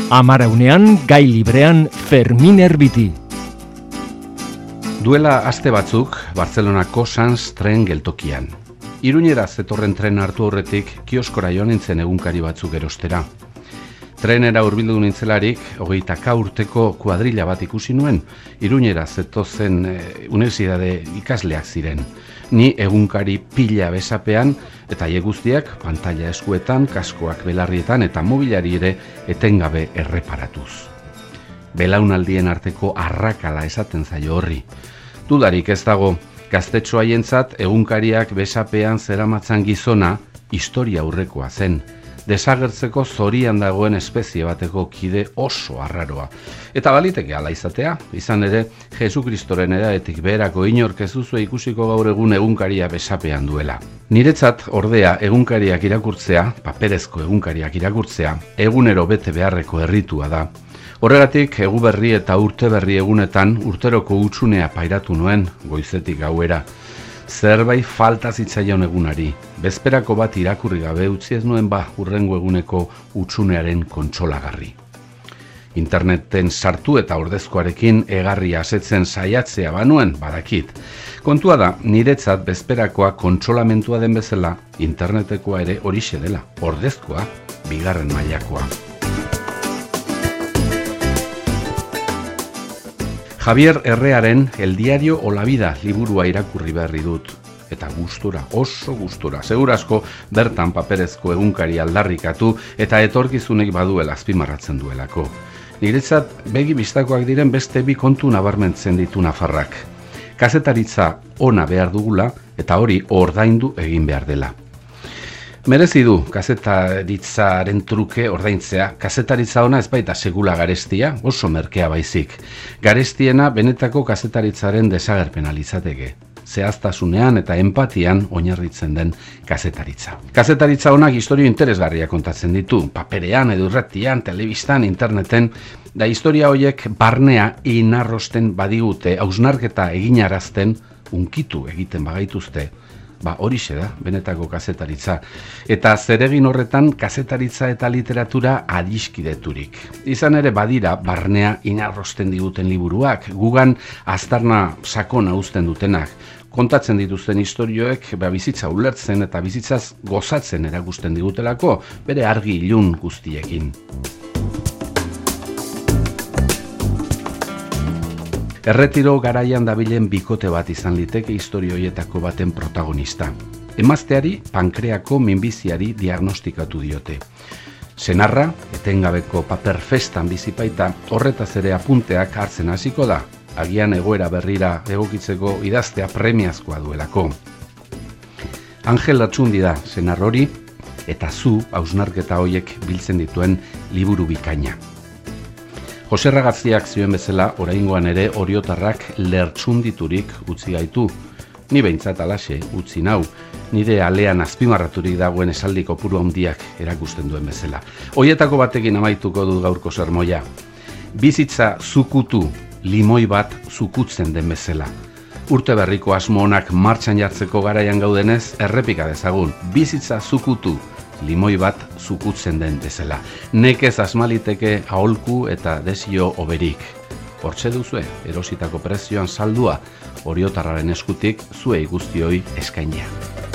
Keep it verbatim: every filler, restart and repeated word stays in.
Amaraunean, gai librean, Fermin Erbiti. Duela aste batzuk, Bartzelonako Sants tren geltokian. Iruñera zetorren tren hartu horretik, kioskora joan nintzen egunkari batzuk erostera. Trenera hurbildu nintzelarik, hogeita ka urteko kuadrilla bat ikusi nuen, Iruñera zetozen e, unibertsitate ikasleak ziren. Ni egunkari pila besapean, eta haiek guztiak pantalla eskuetan, kaskoak belarrietan eta mobilari ere etengabe erreparatuz. Belaunaldien arteko arrakala esaten zaio horri. Dudarik ez dago, gaztetxo haientzat egunkariak besapean zeramatzan gizona historia aurrekoa zen. Desagertzeko zorian dagoen espezie bateko kide oso arraroa. Eta baliteke hala izatea, izan ere, Jesukristoren edadetik beherako inork ez duzue ikusiko gaur egun egunkaria besapean duela. Niretzat, ordea, egunkariak irakurtzea, paperezko egunkariak irakurtzea, egunero bete beharreko erritua da. Horregatik, eguberri eta urteberri egunetan urteroko hutsunea pairatu nuen, goizetik gauera. Zerbait falta zitzaion egunari, bezperako bat irakurri gabe utzi ez nuen ba hurrengo eguneko hutsunearen kontsolagarri. Interneten sartu eta ordezkoarekin egarri asetzen saiatzea banuen, badakit. Kontua da, niretzat bezperakoa kontsolamentua den bezala, internetekoa ere horixe dela, ordezkoa, bigarren mailakoa. Javier Herrearen El diario o la vida liburua irakurri berri dut. Eta gustura, oso gustura. Segurazko bertan paperezko egunkari aldarrikatu eta etorkizunek baduela azpimarratzen duelako. Niretzat begi bistakoak diren beste bi kontu nabarmentzen ditu nafarrak. Kazetaritza ona behar dugula eta hori ordaindu egin behar dela. Merezi du kazetaritzaren truke ordaintzea. Kazetaritza ona ez baita segula garestia, oso merkea baizik. Garestiena benetako kazetaritzaren desagerpena litzateke. Zehaztasunean eta empatian oinarritzen den kazetaritza. Kazetaritza onak historia interesgarria kontatzen ditu, paperean, edurratian, telebistan, interneten, da historia horiek barnea inarrosten badigute, hausnarketa eginarazten, unkitu egiten bagaituzte. Ba, horixe da, benetako kazetaritza. Eta zeregin horretan kazetaritza eta literatura adiskideturik. Izan ere badira, barnea inarrosten diguten liburuak, gugan aztarna sakona uzten dutenak. Kontatzen dituzten istorioek ba, bizitza ulertzen eta bizitzaz gozatzen erakusten digutelako, bere argi ilun guztiekin. Erretiro garaian dabilen bikote bat izan liteke istorioietako baten protagonista. Emazteari pankreako minbiziari diagnostikatu diote. Senarra, etengabeko paper festan bizipaita, horretaz ere apunteak hartzen hasiko da, agian egoera berrira egokitzeko idaztea premiazkoa duelako. Angel Latxundi da senar hori, eta zu hausnarketa hoiek biltzen dituen liburu bikaina. Jose Ragazziak zioen bezala, oraingoan ere oriotarrak lertxunditurik utzi gaitu. Ni behintzat alaxe utzi nau, nire alean azpimarraturik dagoen esaldi kopuru handiak erakusten duen bezala. Hoietako batekin amaituko dut gaurko sermoia. Bizitza zukutu, limoi bat zukutzen den bezala. Urte berriko asmo onak martxan jartzeko garaian gaudenez, errepika dezagun. Bizitza zukutu, limoi bat zukutzen den bezala. Nekez asmaliteke aholku eta desio oberik. Hortxe duzue, erositako prezioan saldua, oriotarraren eskutik zuei guztioi eskainia.